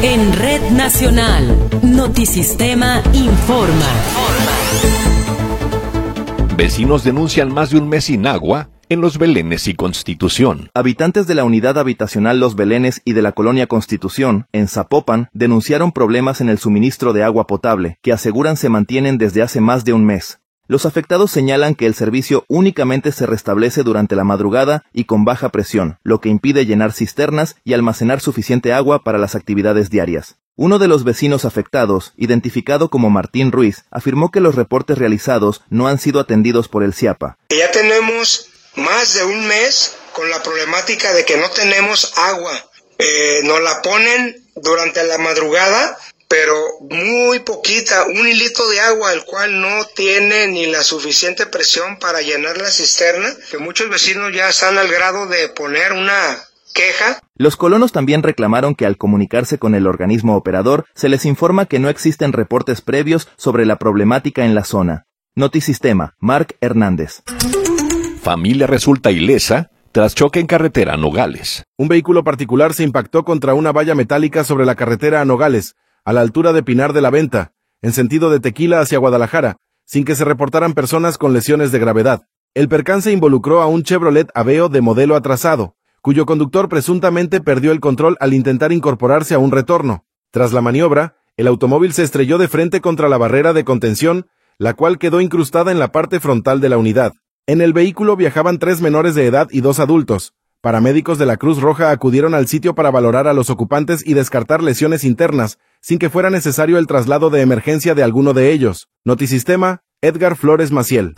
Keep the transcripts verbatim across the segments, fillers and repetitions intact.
En Red Nacional, Notisistema informa. Vecinos denuncian más de un mes sin agua en Los Belenes y Constitución. Habitantes de la unidad habitacional Los Belenes y de la colonia Constitución, en Zapopan, denunciaron problemas en el suministro de agua potable, que aseguran se mantienen desde hace más de un mes. Los afectados señalan que el servicio únicamente se restablece durante la madrugada y con baja presión, lo que impide llenar cisternas y almacenar suficiente agua para las actividades diarias. Uno de los vecinos afectados, identificado como Martín Ruiz, afirmó que los reportes realizados no han sido atendidos por el CIAPA. Ya tenemos más de un mes con la problemática de que no tenemos agua. Eh, nos la ponen durante la madrugada, pero muy poquita, un hilito de agua, el cual no tiene ni la suficiente presión para llenar la cisterna, que muchos vecinos ya están al grado de poner una queja. Los colonos también reclamaron que al comunicarse con el organismo operador, se les informa que no existen reportes previos sobre la problemática en la zona. Notisistema, Marc Hernández. Familia resulta ilesa tras choque en carretera a Nogales. Un vehículo particular se impactó contra una valla metálica sobre la carretera a Nogales, a la altura de Pinar de la Venta, en sentido de Tequila hacia Guadalajara, sin que se reportaran personas con lesiones de gravedad. El percance involucró a un Chevrolet Aveo de modelo atrasado, cuyo conductor presuntamente perdió el control al intentar incorporarse a un retorno. Tras la maniobra, el automóvil se estrelló de frente contra la barrera de contención, la cual quedó incrustada en la parte frontal de la unidad. En el vehículo viajaban tres menores de edad y dos adultos. Paramédicos de la Cruz Roja acudieron al sitio para valorar a los ocupantes y descartar lesiones internas, sin que fuera necesario el traslado de emergencia de alguno de ellos. Notisistema, Edgar Flores Maciel.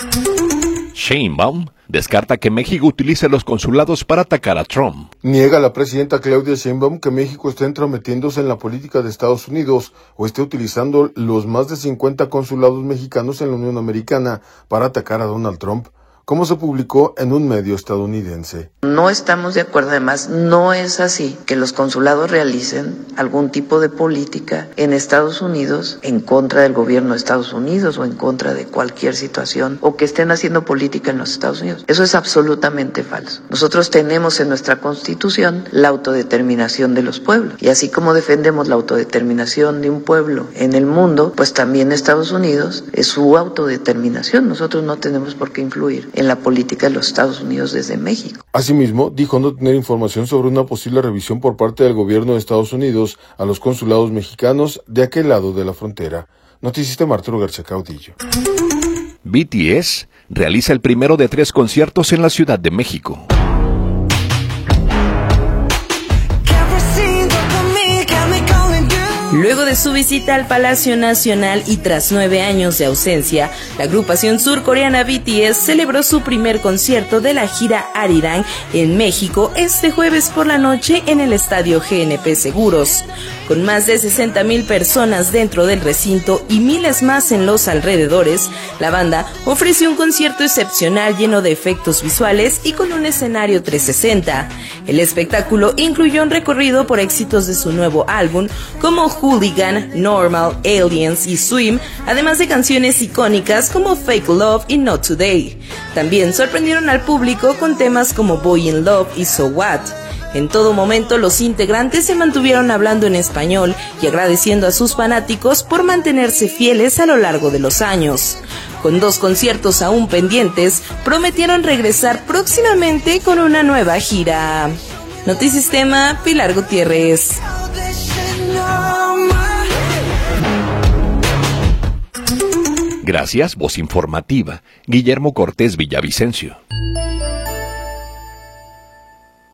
Sheinbaum descarta que México utilice los consulados para atacar a Trump. Niega la presidenta Claudia Sheinbaum que México esté entrometiéndose en la política de Estados Unidos o esté utilizando los más de cincuenta consulados mexicanos en la Unión Americana para atacar a Donald Trump, como se publicó en un medio estadounidense. No estamos de acuerdo, además, no es así que los consulados realicen algún tipo de política en Estados Unidos en contra del gobierno de Estados Unidos o en contra de cualquier situación o que estén haciendo política en los Estados Unidos. Eso es absolutamente falso. Nosotros tenemos en nuestra Constitución la autodeterminación de los pueblos y así como defendemos la autodeterminación de un pueblo en el mundo, pues también Estados Unidos es su autodeterminación. Nosotros no tenemos por qué influir en la política de los Estados Unidos desde México. Asimismo, dijo no tener información sobre una posible revisión por parte del gobierno de Estados Unidos a los consulados mexicanos de aquel lado de la frontera. Notisistema, Arturo García Caudillo. B T S realiza el primero de tres conciertos en la Ciudad de México. Luego de su visita al Palacio Nacional y tras nueve años de ausencia, la agrupación surcoreana B T S celebró su primer concierto de la gira Arirang en México este jueves por la noche en el estadio G N P Seguros. Con más de sesenta mil personas dentro del recinto y miles más en los alrededores, la banda ofreció un concierto excepcional lleno de efectos visuales y con un escenario trescientos sesenta. El espectáculo incluyó un recorrido por éxitos de su nuevo álbum como Hooligan, Normal, Aliens y Swim, además de canciones icónicas como Fake Love y Not Today. También sorprendieron al público con temas como Boy in Love y So What. En todo momento los integrantes se mantuvieron hablando en español y agradeciendo a sus fanáticos por mantenerse fieles a lo largo de los años. Con dos conciertos aún pendientes, prometieron regresar próximamente con una nueva gira. Notisistema, Pilar Gutiérrez. Gracias, voz informativa, Guillermo Cortés Villavicencio.